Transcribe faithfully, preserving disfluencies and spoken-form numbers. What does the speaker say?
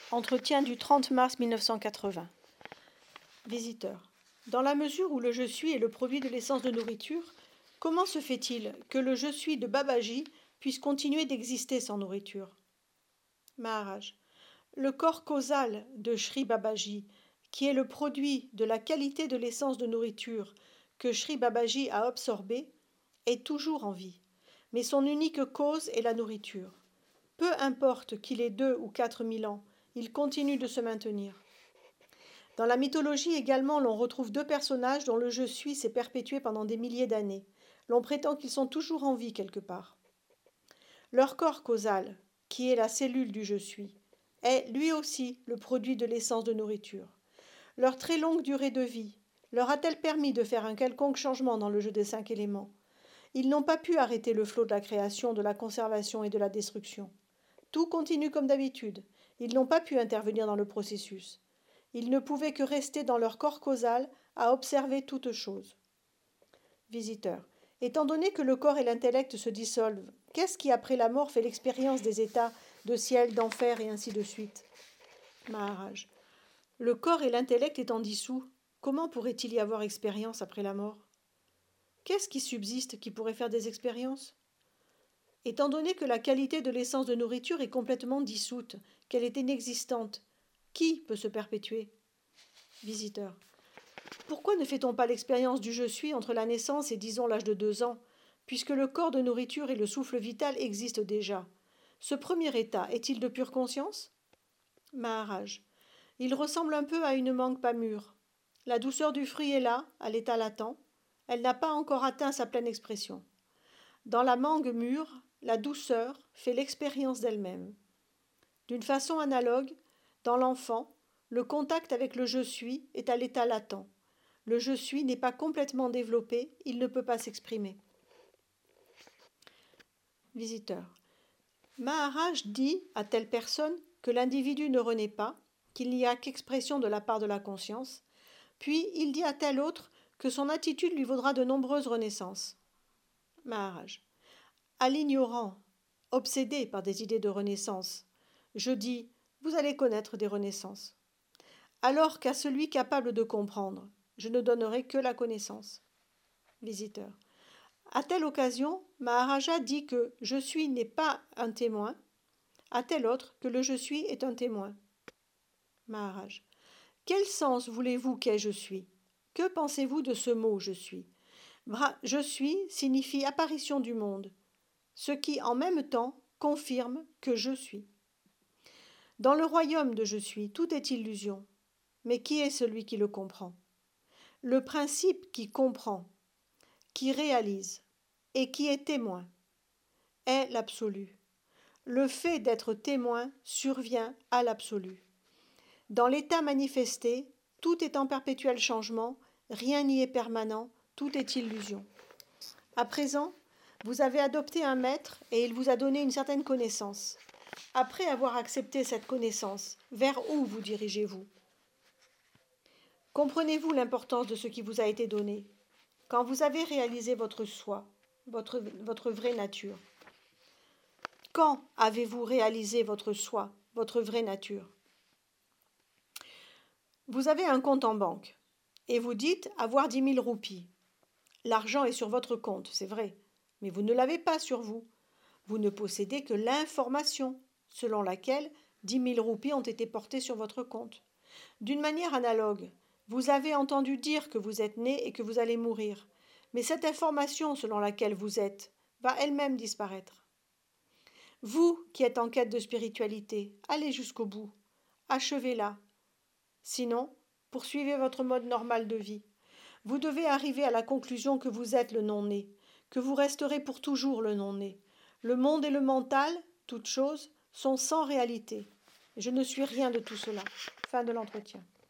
Entretien du trente mars mille neuf cent quatre-vingts. Visiteur. Dans la mesure où le je suis est le produit de l'essence de nourriture, comment se fait-il que le je suis de Babaji puisse continuer d'exister sans nourriture? Maharaj. Le corps causal de Shri Babaji, qui est le produit de la qualité de l'essence de nourriture que Shri Babaji a absorbée, est toujours en vie, mais son unique cause est la nourriture. Peu importe qu'il ait deux ou quatre mille ans, il continue de se maintenir. Dans la mythologie également, l'on retrouve deux personnages dont le je suis s'est perpétué pendant des milliers d'années. L'on prétend qu'ils sont toujours en vie quelque part. Leur corps causal, qui est la cellule du je suis, est lui aussi le produit de l'essence de nourriture. Leur très longue durée de vie leur a-t-elle permis de faire un quelconque changement dans le jeu des cinq éléments? Ils n'ont pas pu arrêter le flot de la création, de la conservation et de la destruction. Tout continue comme d'habitude. Ils n'ont pas pu intervenir dans le processus. Ils ne pouvaient que rester dans leur corps causal à observer toute chose. Visiteur. Étant donné que le corps et l'intellect se dissolvent, qu'est-ce qui après la mort fait l'expérience des états de ciel, d'enfer et ainsi de suite? Maharaj. Le corps et l'intellect étant dissous, comment pourrait-il y avoir expérience après la mort? Qu'est-ce qui subsiste qui pourrait faire des expériences? Étant donné que la qualité de l'essence de nourriture est complètement dissoute, qu'elle est inexistante, qui peut se perpétuer? Visiteur. Pourquoi ne fait-on pas l'expérience du je suis entre la naissance et disons l'âge de deux ans, puisque le corps de nourriture et le souffle vital existent déjà? Ce premier état est-il de pure conscience? Maharaj. Il ressemble un peu à une mangue pas mûre. La douceur du fruit est là, à l'état latent. Elle n'a pas encore atteint sa pleine expression. Dans la mangue mûre, la douceur fait l'expérience d'elle-même. D'une façon analogue, dans l'enfant, le contact avec le je suis est à l'état latent. Le je suis n'est pas complètement développé, il ne peut pas s'exprimer. Visiteur. Maharaj dit à telle personne que l'individu ne renaît pas, qu'il n'y a qu'expression de la part de la conscience, puis il dit à tel autre que son attitude lui vaudra de nombreuses renaissances. Maharaj. À l'ignorant, obsédé par des idées de renaissance, je dis, vous allez connaître des renaissances. Alors qu'à celui capable de comprendre, je ne donnerai que la connaissance. Visiteur. À telle occasion, Maharaja dit que je suis n'est pas un témoin, à tel autre que le je suis est un témoin. Maharaj. Quel sens voulez-vous qu'ait je suis? Que pensez-vous de ce mot je suis? Je suis signifie apparition du monde, ce qui en même temps confirme que je suis. Dans le royaume de je suis, tout est illusion, mais qui est celui qui le comprend? Le principe qui comprend, qui réalise et qui est témoin est l'absolu. Le fait d'être témoin survient à l'absolu. Dans l'état manifesté, tout est en perpétuel changement, rien n'y est permanent, tout est illusion. À présent, vous avez adopté un maître et il vous a donné une certaine connaissance. Après avoir accepté cette connaissance, vers où vous dirigez-vous? Comprenez-vous l'importance de ce qui vous a été donné? Quand vous avez réalisé votre soi, votre, votre vraie nature, quand avez-vous réalisé votre soi, votre vraie nature? Vous avez un compte en banque et vous dites avoir dix mille roupies. L'argent est sur votre compte, c'est vrai, mais vous ne l'avez pas sur vous. Vous ne possédez que l'information selon laquelle dix mille roupies ont été portées sur votre compte. D'une manière analogue, vous avez entendu dire que vous êtes né et que vous allez mourir, mais cette information selon laquelle vous êtes va elle-même disparaître. Vous qui êtes en quête de spiritualité, allez jusqu'au bout, achevez-la. Sinon, poursuivez votre mode normal de vie. Vous devez arriver à la conclusion que vous êtes le non-né, que vous resterez pour toujours le non-né. Le monde et le mental, toutes choses, sont sans réalité. Je ne suis rien de tout cela. Fin de l'entretien.